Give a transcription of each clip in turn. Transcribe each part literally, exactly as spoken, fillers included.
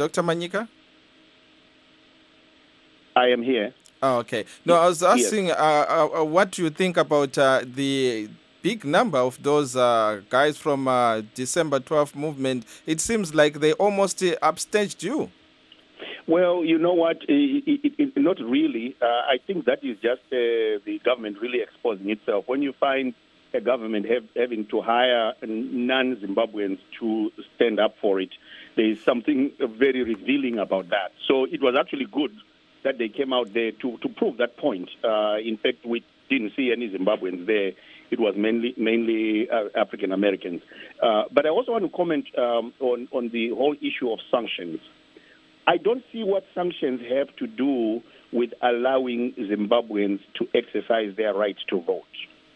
Doctor Manyika? I am here. Oh, okay. No, I was asking, yes. uh, uh, what do you think about uh, the big number of those uh, guys from uh, December twelfth movement? It seems like they almost uh, upstaged you. Well, you know what? It, it, it, not really. Uh, I think that is just uh, the government really exposing itself. When you find a government have, having to hire non-Zimbabweans to stand up for it, there is something very revealing about that. So it was actually good that they came out there to, to prove that point. Uh, in fact, we didn't see any Zimbabweans there. It was mainly mainly uh, African Americans. Uh, but I also want to comment um, on, on the whole issue of sanctions. I don't see what sanctions have to do with allowing Zimbabweans to exercise their right to vote.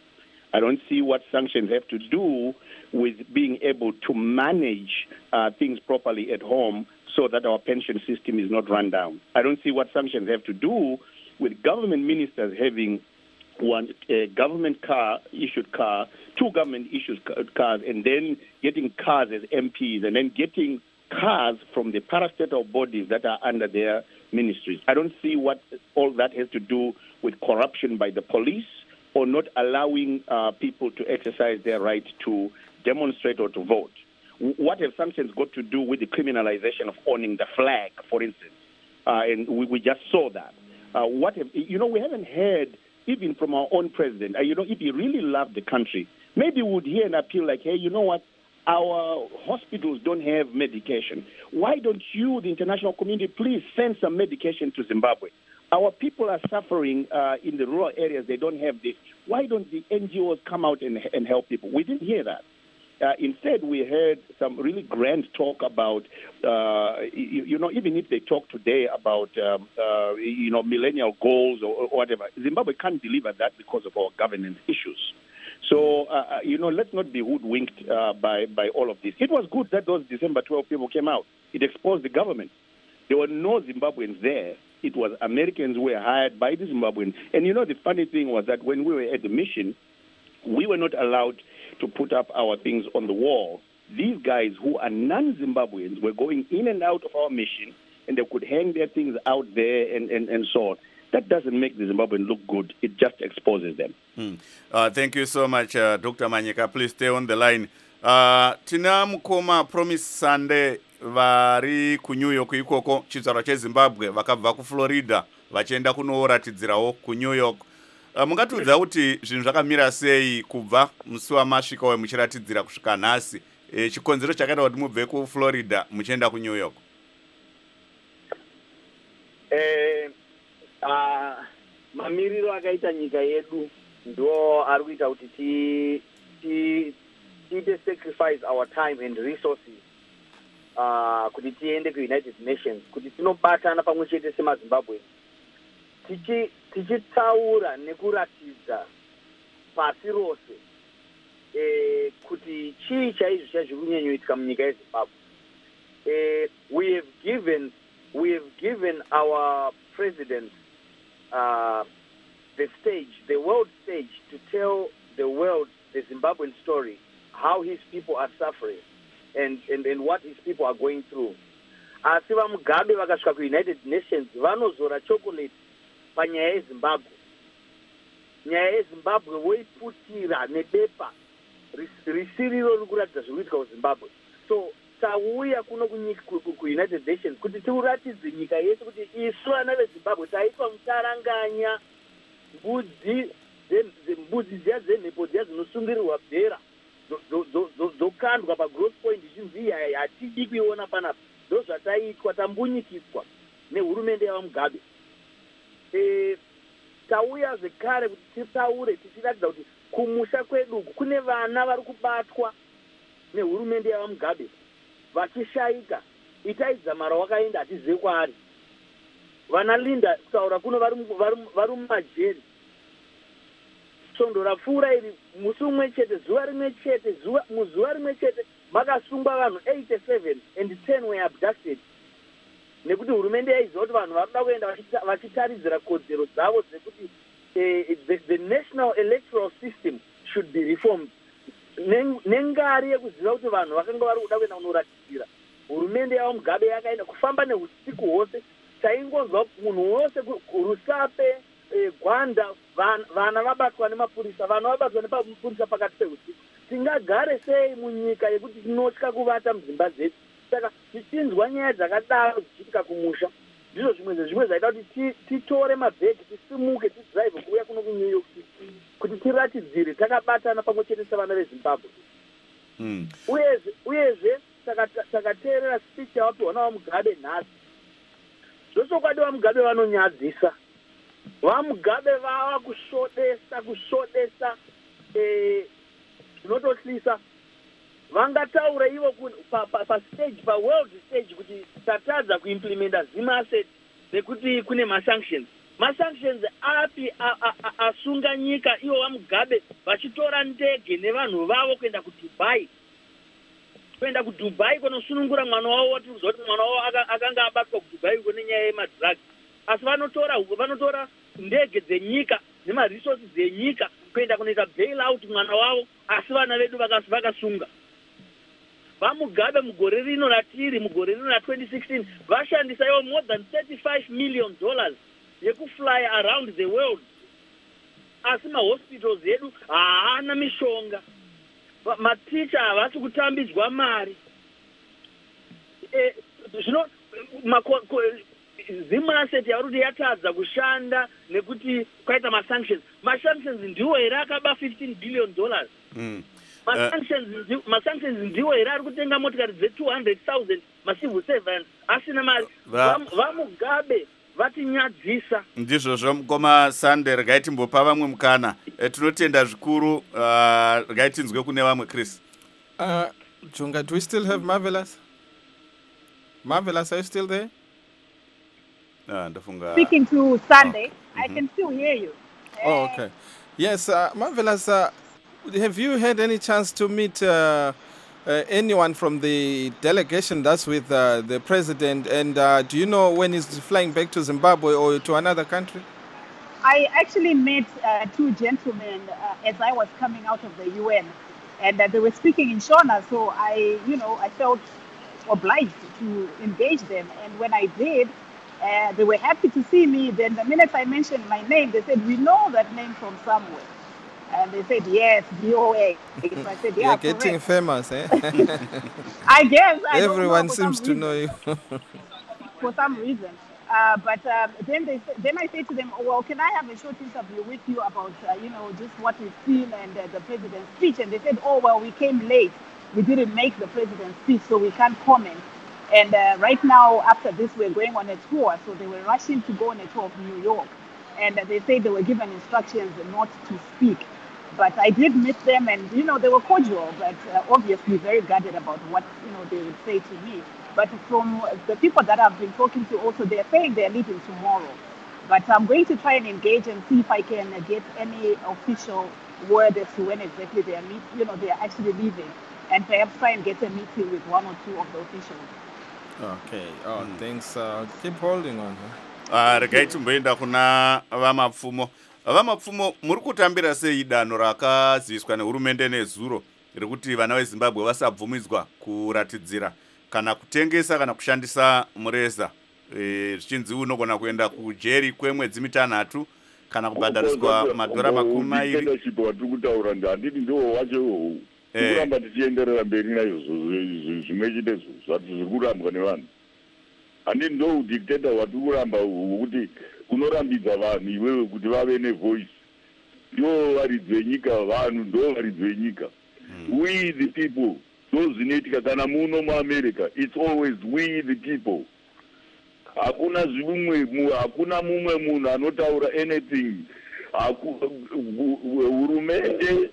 I don't see what sanctions have to do with being able to manage uh, things properly at home so that our pension system is not run down. I don't see what sanctions have to do with government ministers having one a government car, issued car, two government issued cars, and then getting cars as M Ps, and then getting cars from the parastatal bodies that are under their ministries. I don't see what all that has to do with corruption by the police or not allowing uh, people to exercise their right to demonstrate or to vote. What have sanctions got to do with the criminalization of owning the flag, for instance? Uh, and we, we just saw that. Uh, what have, you know, we haven't heard even from our own president. Uh, you know, if he really loved the country, maybe we would hear an appeal like, hey, you know what? Our hospitals don't have medication. Why don't you, the international community, please send some medication to Zimbabwe? Our people are suffering uh, in the rural areas. They don't have this. Why don't the N G Os come out and, and help people? We didn't hear that. Uh, instead, we heard some really grand talk about, uh, you, you know, even if they talk today about, um, uh, you know, millennial goals or, or whatever, Zimbabwe can't deliver that because of our governance issues. So, uh, you know, let's not be hoodwinked uh, by, by all of this. It was good that those December twelfth people came out. It exposed the government. There were no Zimbabweans there. It was Americans who were hired by the Zimbabweans. And, you know, the funny thing was that when we were at the mission, we were not allowed to put up our things on the wall. These guys who are non-Zimbabweans were going in and out of our mission, and they could hang their things out there and, and, and so on. That doesn't make the Zimbabwean look good. It just exposes them. Hmm. Uh, thank you so much, uh, Doctor Manyika. Please stay on the line. Uh, tina mukoma Promise Sunday vari ku New York ikoko chizvarwa cheZimbabwe vakabva ku Florida vachienda kunoratidzirawo ku New York. Uh, mungatiudza kuti zvinhu zvakamira sei kubva musi wamasvika wemuchiratidzira kusvika nhasi, e, chikonzero chakaita kuti mubve ku Florida muchienda ku New York? Eh, uh, mamiriro akaita nyika yedu ndo ari kuita kuti ti ti tiite sacrifice our time and resources uh, kuti tiende ku United Nations kuti tinobatana pamwe chete semaZimbabwe tichi tichitsaura nekuratidza pasi rose eh, kuti chii chaizvo chazviri kunyanyoitika munyika yeZimbabwe. Eh, we have given we have given our president uh, the stage, the world stage, to tell the world the Zimbabwean story, how his people are suffering and, and, and what his people are going through. Asi vamugabe vakasvika ku United Nations vanozora chocolate panyaya yeZimbabwe. Nyaya yeZimbabwe voiputira nebepa risiriro riri kuratidza zviri kuitika kuZimbabwe. So tauya kuno ku United Nations kuti tiuratidze nyika yesu kuti isu vana veZimbabwe taitwa mutaranganya mbudzi mbudzi dziya dzemhepo dziya dzinosungirirwa bhera dzokandwa pagross point zhinji iyi hatidi kuiona panapa. Ndo zvataitwa tambunyikiswa nehurumende yavamugabe. E, tauya zvekare kuti titaure tichiratidza kuti kumusha kwedu kune vana vari kubatwa nehurumende yavamugabe vachishaika. Itai dzamara wakaenda hatizivi kwaari. Vana Linda kutaura kuno vari mumajeri. Svondo rapfuura iri musi umwe chete zuva rimwe chete muzuva rimwe chete makasungwa vanhu eighty-seven and ten were abducted. Nekuti hurumende yaiziva kuti vanhu varuda kuenda vachitaridzira kodzero dzavo dzekuti the, the national electoral system should be reformed. Nengari yekuziva kuti vanhu vakanga vari kuda kuenda kunoratidzira hurumende yavo Mugabe yakaenda kufamba neusiku hwose. Taingonzwa munhu wose Rusape, Gwanda, vana vabatwa nemapurisa, vana vabatwa nemapurisa pakati peusiku. Tingagare sei munyika yekuti tinotya kuvata mudzimba dzedu? Saka tichinzwa nyaya dzakadaro dzichiitika kumusha, ndizvo zvimwe zvezvimwe zvaita kuti titore mabhegi tisimuke tidhiraivhe kuuya kuno kuNew York City kuti tiratidzire takabatana pamwe chete sevana veZimbabwe. Mm. Uyezve uyezve takateerera speech yavapiwa navaMugabe nhasi. Zvochokwadi vaMugabe vanonyadzisa. VaMugabe vava kushodesa kushodesa zvinototyisa. Vangataura ivo pastage paworld stage kuti tatadza kuimplementa Zima asset nekuti kune masanctions. Masanctions api asunga nyika ivo vaMugabe vachitora ndege nevanhu vavo kuenda kuDubai. Kuenda kuDubai kunosunungura mwana wavo watirikunzwa kuti mwana wavo akanga abatwa kuDubai kune nyaya yemadrugs. Asi vanotora vanotora ndege dzenyika nemaresources dzenyika kuenda kunoita bail out mwana wavo, asi vana vedu vakasunga. VaMugabe mugore rino ratiri mugore rino ra twenty sixteen vashandisa ivo more than thirty-five million dollars yekufly around the world. Asi mahospitals edu haana mishonga. Maticha havasi kutambidzwa mari. Zvino Zima asset yauri kuti yatadza kushanda nekuti kwaita masanctions. Masanctions ndiwo here akaba fifteen billion dollars. Mm. Masanctions ndiwo here ari kutenga motikari dze two hundred thousand macivil servants asina mari. VaMugabe vatinyadzisa. Ndizvozvo mukoma Sunday, regai timbopa vamwe mukana. E, tinotenda zvikuru. Uh, regai tinzwe kune vamwe Chris. Uh, Junga, do we still have Marvelous? Marvelous, are you still there? Uh, ndafunga. Speaking to Sunday, oh. I can still hear you. Oh, okay. Yes, uh, Marvelous, uh, have you had any chance to meet uh, uh, anyone from the delegation that's with uh, the president? And uh, do you know when he's flying back to Zimbabwe or to another country? I actually met uh, two gentlemen uh, as I was coming out of the U N, and uh, they were speaking in Shona, so I, you know, I felt obliged to engage them. And when I did, uh, they were happy to see me. Then the minute I mentioned my name, they said, "We know that name from somewhere." And they said, "Yes, V O A." So I said, "Yeah, you're getting correct." famous, eh? I guess. I Everyone know, seems to know you. For some reason. Uh, but uh, then they then I say to them, "Well, can I have a short interview with you about uh, you know just what we've seen and uh, the president's speech?" And they said, "Oh, well, we came late. We didn't make the president's speech, so we can't comment. And uh, right now, after this, we're going on a tour." So they were rushing to go on a tour of New York, and uh, they said they were given instructions not to speak. But I did meet them, and you know they were cordial, but uh, obviously very guarded about what you know they would say to me. But from the people that I've been talking to also, they're saying they're leaving tomorrow. But I'm going to try and engage and see if I can get any official word as to when exactly they are meet, you know, they are actually leaving, and perhaps try and get a meeting with one or two of the officials. Okay. Oh, mm. thanks. Uh, keep holding on. Ah, regai timboenda kuna vamapfumo. Vamapfumo, muri kutambira sei danho rakaziviswa nehurumende nezuro rekuti vana veZimbabwe vasabvumidzwa kuratidzira kana kutengesa kana kushandisa mureza, zvichinzi e, unogona kuenda kujeri kwemwedzi mitanhatu kana kubhadhariswa madhora makumi mairi. Leadership watiri kutaura handiti ndiwo wacho iwowo. Tikuramba tichienderera mberi naizvo zvimwe chete zvati zviri kurambwa nevanhu. Handiti ndo udictator watiri kuramba hwokuti unorambidza vanhu iwewe kuti vave nevoice. Ndiwo varidzi venyika, vanhu ndo varidzi venyika. We the people. Zvinoitika kana muno muAmerica, it's always we the people. Hakuna zvimwe, hakuna mumwe munhu anotaura anything. Hurumende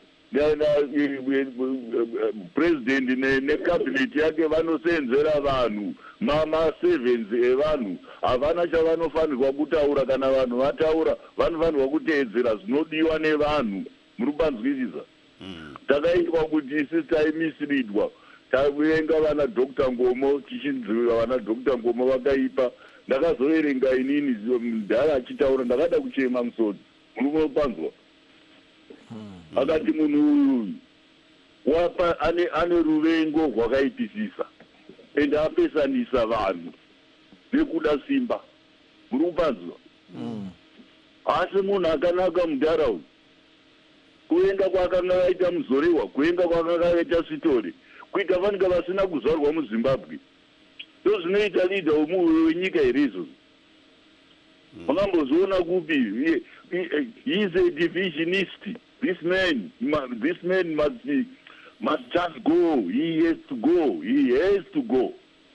president necabinet yake vanosenzera vanhu, mama servants evanhu. Havana chavanofanirwa kutaura, kana vanhu vataura vanofanirwa kuteedzera zvinodiwa nevanhu. Muri kupanzwisisa? Takaitwa kuti isi taimisleadwa, taverenga vana Doctor Ngomo, tichinzwa vana Doctor Ngomo vakaipa. Ndakazoverenga inini mudhara achitaura, ndakada kuchema musodzi. Muri kupanzwa? Akati munhu uyu wapa ane ane ruvengo rwakaipisisa. ende apesanisa vanhu nekuda simba. Muri kupanzwa? Asi munhu akanaka muntaraunda kuenda kwakanga kaita muzorewa, kuenda kwakanga kaita Sitori, kuita vanenge vasina kuzvarwa muZimbabwe. Ndozvinoita leader wenyika here izvozvo. Makambozoona kupi? He is a divisionist. This man, this man must must just go. He has to go. He has to go.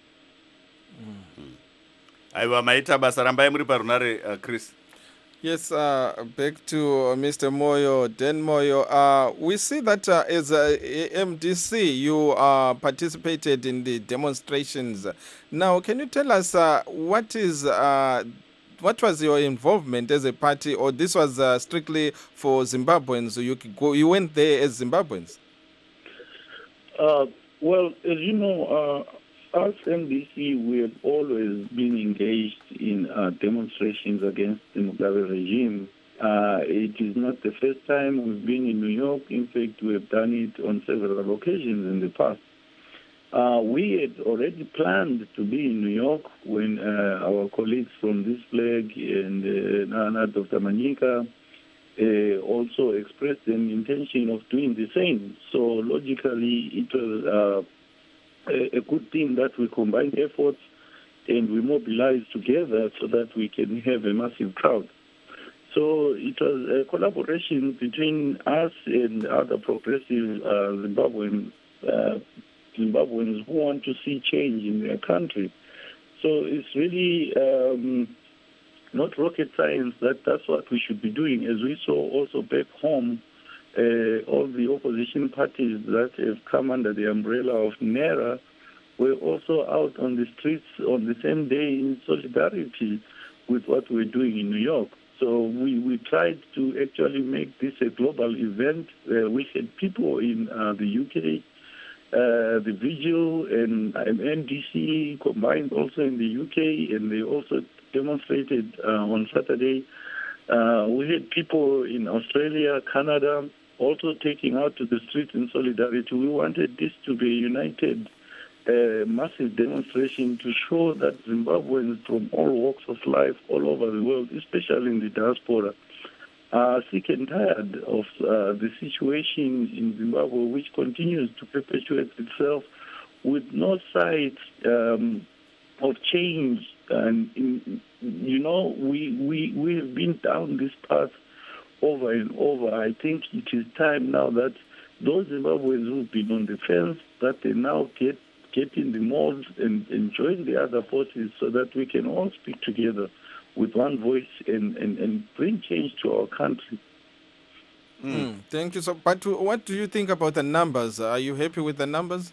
Aiwa maita basa rambai muri parunare uh, Chris. Yes, uh, back to Mister Moyo, Dan Moyo. Uh, we see that uh, as a M D C, you uh, participated in the demonstrations. Now, can you tell us uh, what is uh, what was your involvement as a party, or this was uh, strictly for Zimbabweans? So you could go, you went there as Zimbabweans. Uh, well, as you know, uh, us M D C, we have always been engaged in uh, demonstrations against the Mugabe regime. Uh, it is not the first time we've been in New York. In fact, we have done it on several occasions in the past. Uh, we had already planned to be in New York when uh, our colleagues from this flag and uh, Nana Doctor Manyika uh, also expressed an intention of doing the same. So logically, it was uh, a, a good thing that we combined efforts and we mobilize together so that we can have a massive crowd. So it was a collaboration between us and other progressive uh, Zimbabwean uh, Zimbabweans who want to see change in their country. So it's really um, not rocket science that that's what we should be doing. As we saw also back home, uh, all the opposition parties that have come under the umbrella of NERA were also out on the streets on the same day in solidarity with what we're doing in New York. So we, we tried to actually make this a global event. Uh, we had people in uh, the U K, Uh, the Vigil and N D C combined also in the U K, and they also demonstrated uh, on Saturday. Uh, we had people in Australia, Canada, also taking out to the streets in solidarity. We wanted this to be a united, uh, massive demonstration to show that Zimbabweans from all walks of life all over the world, especially in the diaspora, are sick and tired of uh, the situation in Zimbabwe, which continues to perpetuate itself with no signs um, of change. And, in, you know, we, we, we have been down this path over and over. I think it is time now that those Zimbabweans who've been on the fence, that they now get, get in the mold and, and join the other forces so that we can all speak together with one voice and, and, and bring change to our country. Mm. Mm, thank you. So, but what do you think about the numbers? Are you happy with the numbers?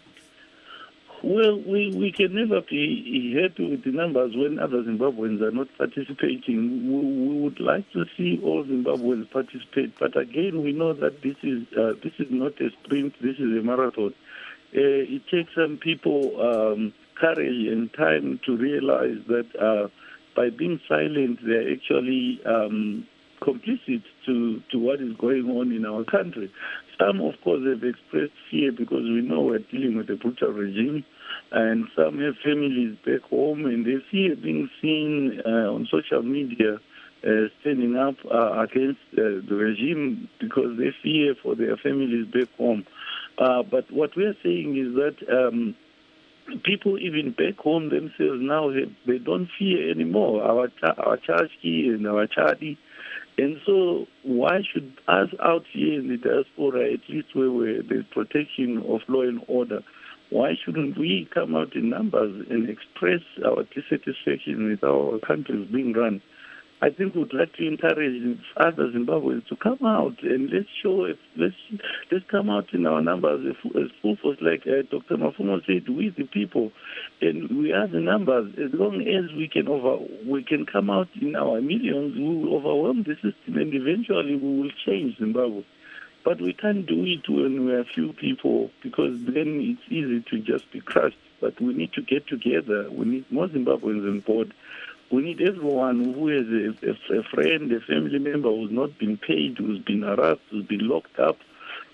Well, we, we can never be happy with the numbers when other Zimbabweans are not participating. We, we would like to see all Zimbabweans participate, but again, we know that this is uh, this is not a sprint. This is a marathon. Uh, it takes some people um, courage and time to realize that Uh, by being silent, they're actually um, complicit to, to what is going on in our country. Some, of course, have expressed fear because we know we're dealing with a brutal regime, and some have families back home, and they fear being seen uh, on social media uh, standing up uh, against uh, the regime because they fear for their families back home. Uh, but what we're saying is that um, people even back home themselves now, they, they don't fear anymore, our our Chachki and our Chadi. And so why should us out here in the diaspora, at least where we're the protection of law and order, why shouldn't we come out in numbers and express our dissatisfaction with how our country is being run? I think we'd like to encourage other Zimbabweans to come out and let's show it. Let's let's come out in our numbers as full force, like uh, Doctor Mafumo said. We the people, and we are the numbers. As long as we can over, we can come out in our millions, we will overwhelm the system, and eventually we will change Zimbabwe. But we can't do it when we are few people, because then it's easy to just be crushed. But we need to get together. We need more Zimbabweans on board. We need everyone who has a, a, a friend, a family member who's not been paid, who's been harassed, who's been locked up.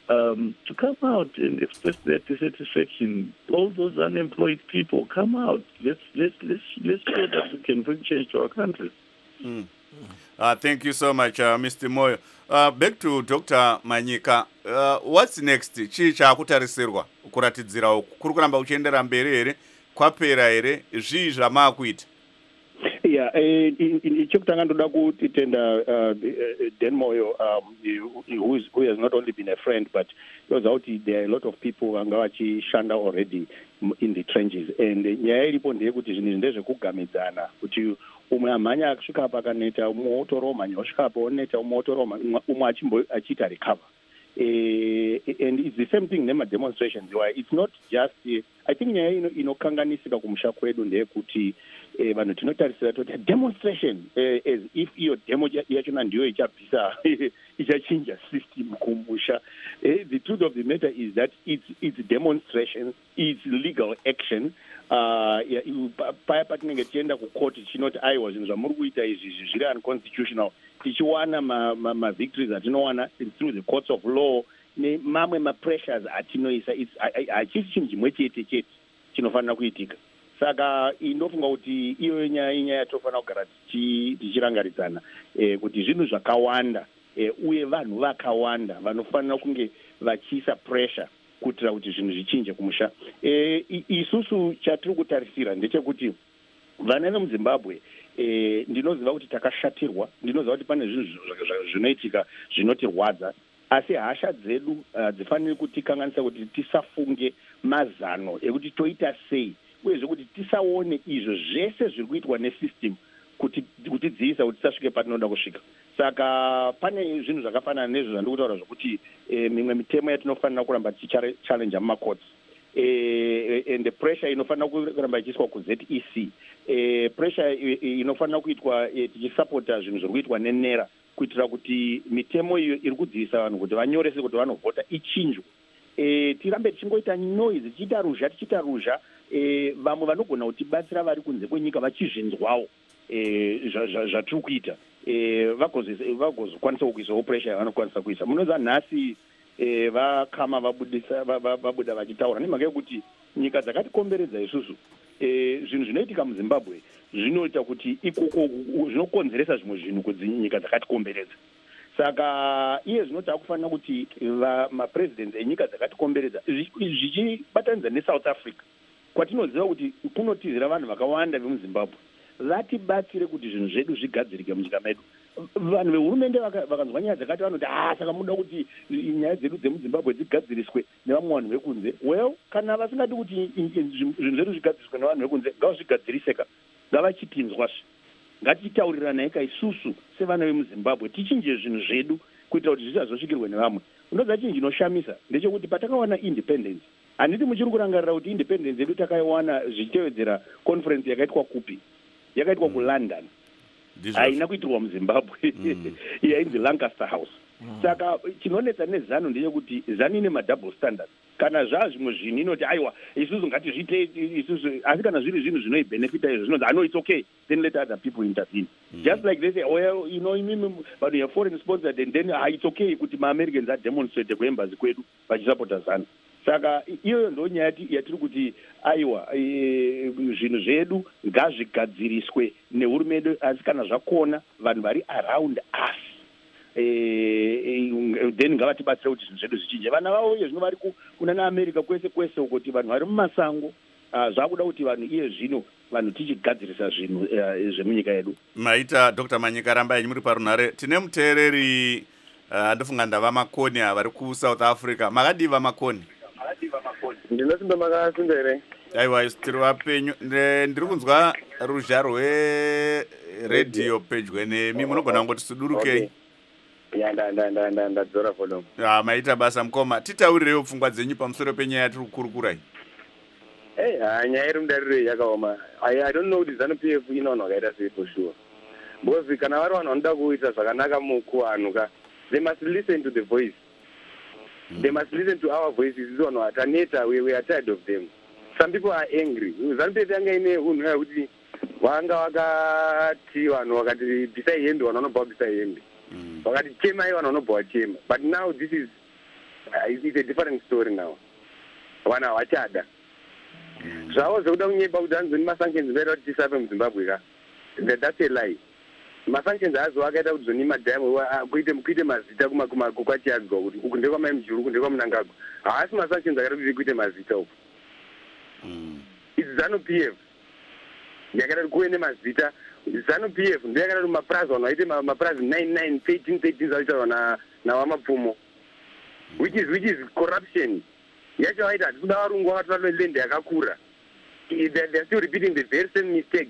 um, to come out and express their dissatisfaction. All those unemployed people, come out. Let's let's let's let's show that we can bring change to our country. Mm. Uh, thank you so much, uh, Mister Moyo. Uh, back to Doctor Manyika. Uh, what's next? Chii chakutarisirwa kuratidzira uku kuri kuramba uchiendera mberi here kwapera here zvii zvamakuita? Yeah, chekutanga ndoda kutenda Dan Moyo, um, who, is, who has not only been a friend, but knows out there are a lot of people vanga vachishanda already in the trenches, and nyaya iripo ndeyekuti zvinhu ndezvekugamidzana kuti umwe amhanya akusvika apa akaneta umwe otoromanya osvika apa oneta umwe otoroma umwe achiita recover. Uh, and it's the same thing nema demonstrations why it's not just uh, I think nyaya ino inokanganisika kumusha kwedu ndeyekuti eh, vanhu tinotarisira toti demonstration eh, as if iyo demo yachona ndiyo ichabvisa ichachinja system kumusha. Eh, the truth of the matter is that it's, it's demonstrations, it's legal action. Uh, paya patinenge tienda kukoti chinoti aiwa zvinhu zvamuri kuita izvi zviri unconstitutional tichiwana mavictories ma, ma atinowana through the courts of law nemamwe mapressures atinoisa hachisi chinhu chimwe chete chete chinofanira kuitika. Saka inofunga kuti iyo nyaya inyaya yatofanira kugara tichirangaridzana eh, kuti zvinhu zvakawanda eh, uye vanhu vakawanda vanofanira kunge vachiisa pressure kuitira kuti zvinhu zvichinje kumusha. Eh, isusu chatiri kutarisira ndechekuti vana vemuZimbabwe eh, ndinoziva kuti takashatirwa, ndinoziva kuti pane zvinhu zvinoitika zvinotirwadza, asi hasha dzedu uh, dzifanire kutikanganisa kuti tisafunge mazano ekuti toita sei uyezve kuti tisaone izvo zvese zviri kuitwa nesystem kuti kuti dziisa kuti tisasvike patinoda kusvika. Saka pane zvinhu zvakafanana nezvo zvandiri kutaura zvokuti eh, mimwe mitemo yatinofanira kuramba tichallenge mumacourts eh, and the pressure inofanira kuramba ichiiswa kuZ E C eh, pressure inofanira kuitwa eh, tichisapota zvinhu zviri kuitwa nenera kuitira kuti mitemo iyo iri kudzivisa vanhu kuti vanyorese kuti vanovhota ichinjwe. E, tirambe tichingoita noise tichiita ruzha tichiita ruzha e, vamwe vanogona kutibatsira vari kunze kwenyika vachizvinzwawo e, zvatiri kuita e, vagozokwanisa kuisawo pressure yavanokwanisa kuisa. Munoziva nhasi e, vakama vabudisa vabuda vachitaura nemhaka yekuti nyika dzakatikomberedza isusu e, zvinhu zvinoitika muZimbabwe zvinoita kuti ikoko zvinokonzeresa zvimwe zvinhu kudzinyika dzakatikomberedza. Saka iye zvinoti akufanira kuti mapresidents enyika dzakatikomberedza zvichibatanidza neSouth Africa kwatinoziva kuti kunotizira vanhu vakawanda vemuZimbabwe vatibatsire kuti zvinhu zvedu zvigadzirike munyika medu. Vanhu vehurumende vakanzwa nyaya dzakati vanoti ah saka muda kuti nyaya dzedu dzemuZimbabwe dzigadziriswe nevamwe vanhu vekunze. Well, kana vasingati kuti zvinhu zvedu zvigadziriswe nevanhu vekunze ngavazvigadziriseka ngavachipinzwazve. Ngatitaurirane eka isusu sevana vemuZimbabwe tichinje zvinhu zvedu kuitira kuti zvisazosvikirwe nevamwe. Unoziva chinhu chinoshamisa ndechekuti patakawana independence handiti muchiri kurangarira kuti independence yedu takaiwana zvichitevedzera conference yakaitwa kupi, yakaitwa mm. kuLondon, haina kuitirwa muZimbabwe mm. yainzi Lancaster House. Mm. Saka chinonetsa nezano ndechekuti zano ine madouble standards. Kana zvazvimwe zvinhu inoti aiwa isusu ngatizviite isusu, asi kana zviri zvinhu zvinoibenefita izvo zvinonzi I know it's okay, then let other people intervene. Mm. Just like they say, well, you know, but you are foreign sponsored and then ah, it's okay kuti ma-Americans ademonstrate kuembassy kwedu vachisapota zano. Saka iyoyo ndo nyaya yatiri kuti aiwa zvinhu zvedu ngazvigadziriswe nehurumende, asi kana zvakona vanhu vari around us then ngavatibatsira kuti zvinhu zvedu zvichinje. Vana vavo iye zvino vari kuna naAmerica kwese kwese kuti vanhu vari mumasango zvakuda kuti vanhu iye zvino vanhu tichigadzirisa zvinhu zvemunyika yedu. Maita Doctor Manyika rambai muri parunhare. Tine muteereri ndofunga ndava makoni vari kuSouth Africa. Makadiva makoni? Ndinosimba makasimba here. Aiwa tiri vapenyu. Ndiri kunzwa ruzha rweredhiyo pedyo nemi, munogona kungoti sudurukei. Ya nda nda nda nda ndadzora volume. Ah, maita basa mukoma. Titaurirewo pfungwa dzenyu pamusoro penyaya yatiri kukurukura. Eh, nyaya iri mudariro yakaoma. I I don't know kuti ZANU-P F inoona wakaita sei for sure. Because kana vari vanhu vanoda kuita zvakanaka mukuhanuka, they must listen to the voice. Mm. They must listen to our voices. This one Taneta, we, we are tired of them. Some people are angry. ZANU-P F yanga ine unhu yakuti wanga wakati vanhu wakati bvisai hembe vanhu vanobva bvisai hembe. Wakati chema vanhu vanobva chema. But now this is uh, it's a different story now. Vana havachada zvavo zvekuda kunyepa kuti hanzoni masanctions vaida kuti tisape muzimbabwe ka that's a lie. Masanctions azo akaita kuti zoni madhamu kuite kuite mazita kwatiadzwa kuti uku ndekwamai mujuru uku ndekwamunangagwa haasi masanctions akaita kuti kuite mazita uku. It's ZANU-P F yakaita kuti kuve nemazita. ZANU-P F ndiyo yakaita kuti mapurazi vanhu vaite mapurazi nine nine thirteen thirteen zavaitarwa navamapfumo which is which is corruption. Yacho vaita kuti kuda varungu vakatora lende yakakura. They're still repeating the very same mistake.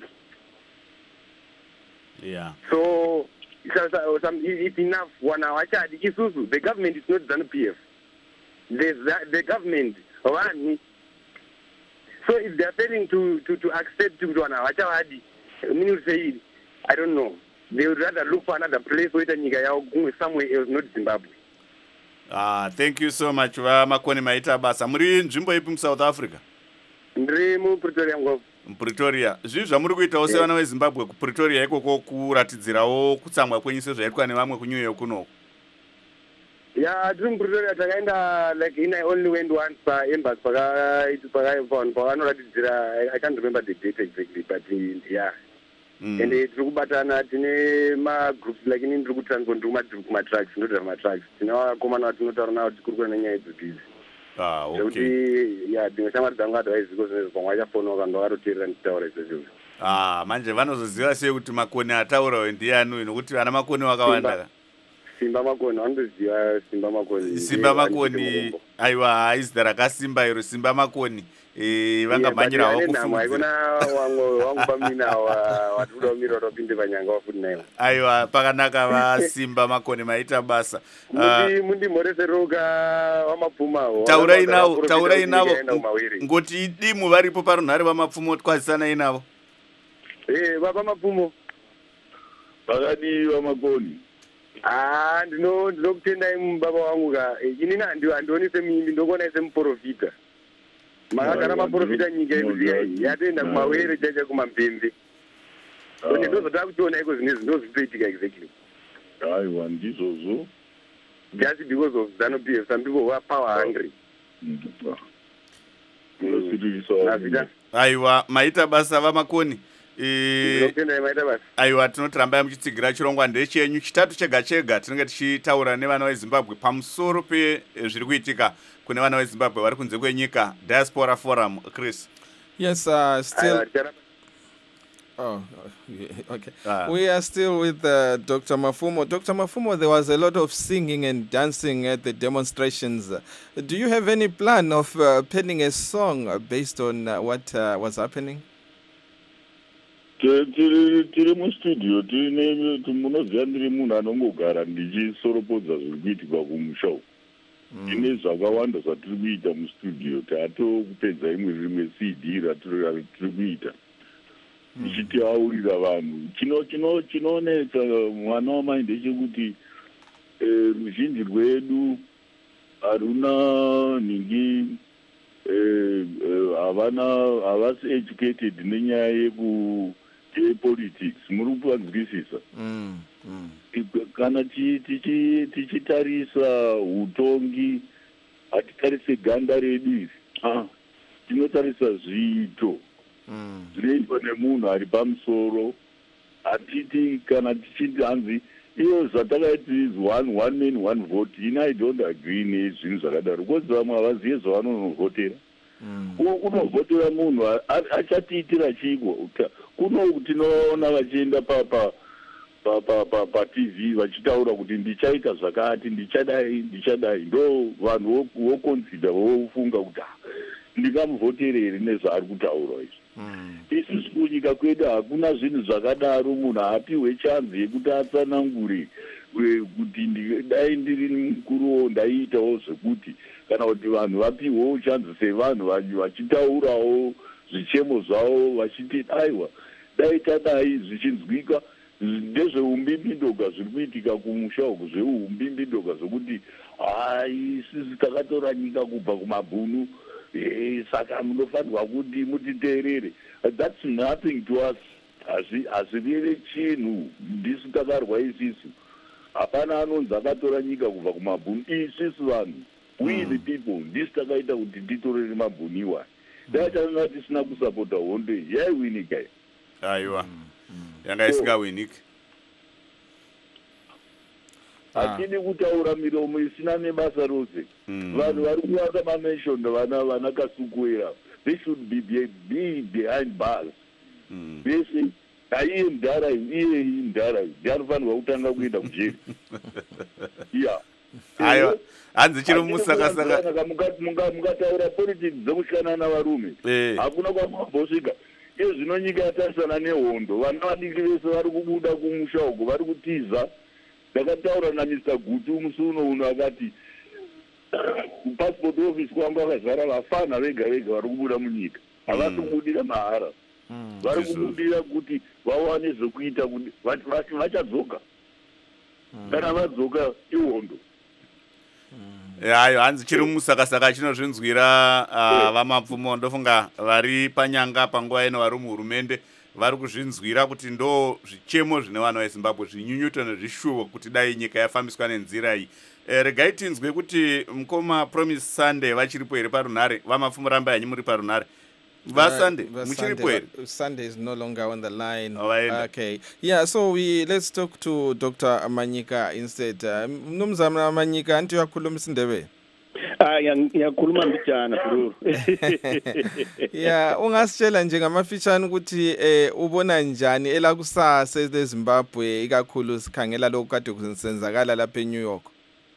Yeah. So, so, so, so it's enough. One hour charge. The government is not ZANU-P F. The, the government, one. So if they're failing to, to, to accept to one hour charge, I mean, say, I don't know. They would rather look for another place where they go somewhere else, not Zimbabwe. Ah, thank you so much. Makoni Maita Basa. Muri nzvimbo ipi mu South Africa? Ndiri mu Pretoria ngofu. Pretoria. Zvinhu zvamuri kuitawo sevana veZimbabwe kuPretoria ikoko kuratidzirawo kutsamwa kwenyu sezvaitwa nevamwe kuNew York kuno. Yeah, tiri muPretoria takaenda like in I only went once pa embassy paka paka pavanoratidzira. I can't remember the date exactly, but yeah. Mm. And tiri kubatana tine magroups like inini tiri kutransport ndiri kumatracks ndodhara matracks tine vakomana vatinotaura navo tikuri kuona nyaya idzodzidzo. Ah, okay. Zvekuti ya dzimwe shamwari dzangu advaiziko zvinezvo pamwe achafonawo kana vakatoteerera ndichitaura izvozvo. Ah, manje vanozoziva sei kuti makoni ataurawo ndiani nokuti vana makoni wakawanda. Simba makoni vanondoziva Simba makoni. Simba makoni aiwa izita rakasimba iro Simba makoni. Eh vangamanyirawo kufunga. Haikona wangu wangu pamina watuda umira utopinde panyanga wafuti nayo. Aiwa pakanaka va Simba makoni Maita Basa. Mundi mundi moreseroka wamapfumawo. Taurai navo, taurai navo. Ngoti dimu varipo parunhare vamapfumo twazisana inavo. Eh baba mapfumo. Pakadi vamakoni. Ah ndino ndinokutendai mubaba wangu ka inini andioni semimbi ndokona semuprofita. Makagara maprofita nyika yedu yatoenda kumawere chacha kumambembe. Kone ndozotava kuchiona iko zvinezvi ndozvitoitika exactly. Aiwa ndizvozvo. Just because of ZANU-P F, some people were power hungry. Aiwa Maita Basa vamakoni. Aiwa tinotiramba muchitsigira chirongwa ndechenyu chitatu chega chega tinenge tichitaura nevana veZimbabwe pamusoro pezviri kuitika kune vana veZimbabwe vari kunze kwenyika Diaspora Forum. Chris. Yes, uh, still Oh, okay. Uh, we are still with uh, Doctor Mafumo. Doctor Mafumo, there was a lot of singing and dancing at the demonstrations. Uh, do you have any plan of uh, penning a song uh, based on uh, what uh, was happening? Tiri mustudio tine munoziva ndiri munhu anongogara ndichisoropodza zviri kuitika kumusha uku. Tine zvakawanda zvatiri kuita mustudio tatokupedza imwe rimwe C D ratiri kuita tichitaurira vanhu. Chinooneka mwana wamai ndechekuti ruzhinji rwedu haruna ningi havana havasi educated nenyaya yeku politics. Muri kupanzwisisa kana tichitarisa utongi hatitarise ganda redu iri tinotarisa zviito zvinoitwa nemunhu ari pamusoro. Hatiti kana tichiti hanzi iyo zvatakaiti one one man one vote. Ini I don't agree nezvinhu zvakadaro because vamwe havazive zvavanonovhotera. Unovhotera munhu achatiitira chiko. Kuno tinoona vachienda paT V vachitaura kuti ndichaita zvakati ndichadai ndichadai ndo vanhu voconsider vofunga kuti ndingamuvhotera here nezvaari kutaura izvi. Isusu kunyika kwedu hakuna zvinhu zvakadaro. Munhu haapiwe chanzi yekuti atsanangure kuti dai ndiri mukuruwo ndaiitawo zvekuti kana kuti vanhu vapiwewo chanzi sevanhu vachitaurawo zvichemo zvavo vachiti aiwa dai tadai zvichinzwika. Ndezveumbimbidoga zviri kuitika kumusha uku, zveumbimbidoga zvokuti hai sisi takatora nyika kubva kumabhunu saka munofanirwa kuti mutiteerere. That's nothing to us. Hazvirere chinhu ndisu takarwa isisu. Hapana anonzi akatora nyika kubva kumabhunu. Isisu vanhu we the people ndisi takaita kuti titorere mabhuniwa dai tanga tisina kusapota hondo yaiwinika aiwa yanga isingawiniki hatidi kutaura miromo isina nebasa rose vanhu vari kuvaka mamenshon vana vana kasukuera they should be, be, be behind bars vese aiye mudhara iye mudhara ndianofanirwa kutanga kuenda kujeri ya aiwa hanzi chiri musakasaka mungataura politics dzekushanana varume hakuna kwamabhosvika iyo zvino nyika yatarisana nehondo vana vadiki vese vari kubuda kumusha uko vari kutiza ndakataura namister Gutu musuno uno akati passport office kwangu akazara vafana vega vega vari kubuda munyika havasi kubudira mahara vari kubudira kuti vawane zvekuita kuti vachadzoka kana vadzoka ihondo ayo hanzi chiri musakasaka chinozvinzwira vamapfumo ndofunga vari panyanga panguva ino vari muhurumende vari kuzvinzwira kuti ndo zvichemo zvine vana vezimbabwe zvinyunyuto nezvishuvo kuti dai nyika yafambiswa nenzira iyi. Regai tinzwe kuti mukoma Promise Sunday vachiripo here parunhare, vamapfumo ramba yanyu muri parunhare. Vasande, uh, muchiripo here? Sunday is no longer on the line. Oh, okay. Yeah, so we let's talk to Doctor Manyika instead. Mnumzana uh, Manyika, anti yakhulumisa indebe. Ah, ngiyakhuluma mbijana bro. Yeah, ungasitshela nje ngamafitshane ukuthi eh ubona njani elakusasa eZimbabwe ikakhulu sikhangela lokho kade kusenzakala lapha eNew York.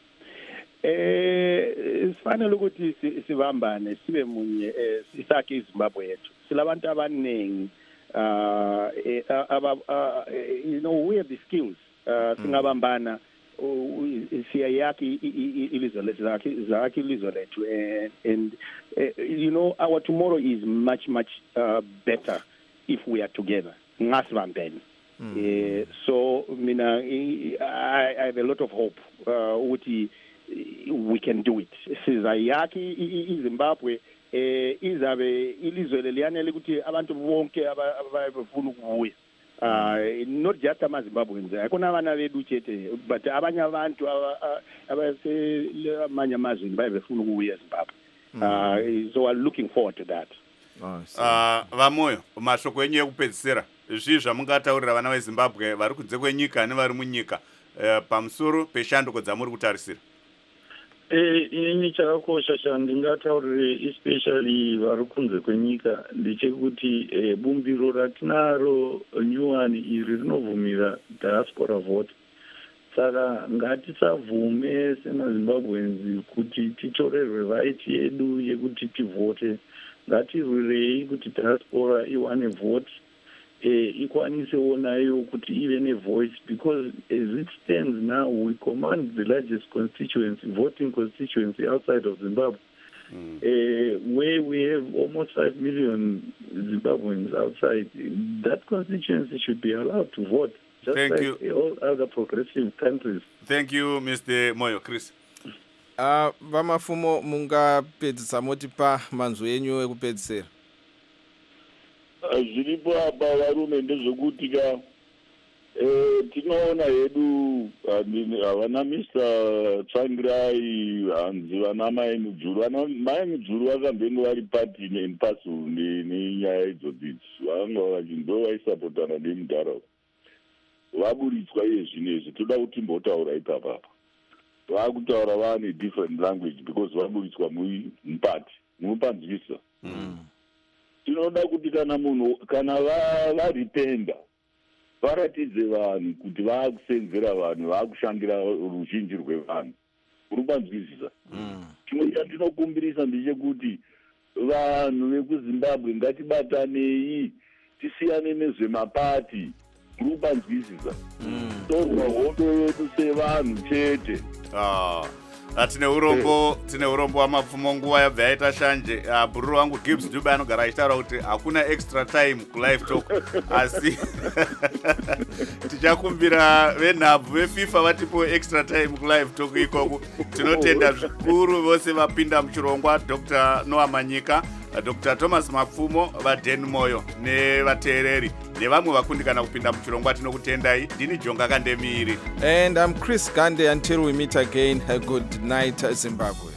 Eh sifanele ukuthi sibambane sibe munye sisakhe iZimbabwe yethu. Silabantu abaningi uh you know we have the skills singabambana siyayaki ilizwe lethu zakhe ilizwe lethu and you know our tomorrow is much much uh, better if we are together ngasibambene. Uh, so mina I, I have a lot of hope ukuthi uh, we can do it. Sizayaki iZimbabwe eh izabe ilizwe leliyanele ukuthi abantu bonke abafuna ukubuya. Uh, not just amaZimbabweans, akuna abana bethu chethe, but abanye abantu abasemanye amazwe bayebefuna ukuya eZimbabwe. Uh, so I'm looking forward to that. Ah, vamoyo mashoko enyu ekupedzisira zvi zvamungataurira vana veZimbabwe vari kunze kwenyika nevari munyika pamusoro peshanduko dzamuri kutarisira. Eh, ini chakakosha chandingataurire especially vari kunze kwenyika ndechekuti eh, bumbiro ratinaro nyuwani iri rinovhumira diaspora vote. Saka ngatisabvume semaZimbabweans kuti titorerwe right yedu yekuti tivote. Ngatirwirei kuti diaspora iwane vote eh, ikwanisewo nayo kuti ive nevoice, because as it stands now we command the largest constituency, voting constituency outside of Zimbabwe, mm. uh, where we have almost five million Zimbabweans outside. That constituency should be allowed to vote, just Thank like you. all other progressive countries. Thank you, Mister Moyo. Chris. Ah, uh, vamafumo mungapedzisa moti pa manzwi enyu ekupedzisira. Zviripo apa varume ndezvekuti ka eh tinoona hedu havana mister Tsvangirai hanzi vana mai Mujuru vana mai Mujuru vakambenge vari party in pasu nenyaya idzodzi vanga vachinzo vaisapotana nemudhara vaburitswa iye zvinezvi toda kuti mbotaura ipapa vakutaura vane different language because vaburitswa mupati munopanzwisa. mm. Tinoda kuti kana munhu kana varipenda varatidze vanhu kuti vakusenzera vanhu vakushandira ruzhinji rwevanhu unopanzwisisa. chimwe chandinokumbirisa ndechekuti vanhu vekuZimbabwe ngatibatanei tisiyane nezvemapati unopanzwisisa. torwa hondo yedu sevanhu chete. Ah. Tine urombo tine urombo wamapfumo nguva yabva yaita shanje. Bhururu wangu Gibbs Dube anogara achitaura kuti hakuna extra time kulive talk asi tichakumbira venhabvu veFIFA vatipo extra time kulive talk ikoko. Tinotenda zvikuru vose vapinda muchirongwa, Doctor Noah Manyika, Doctor Thomas Mapfumo, vaDen Moyo nevateereri nevamwe vakundikana kupinda muchirongwa. Tinokutendai. Ndini Jonga Kandemiri. And I'm Chris Gande. Until we meet again, a good night, Zimbabwe.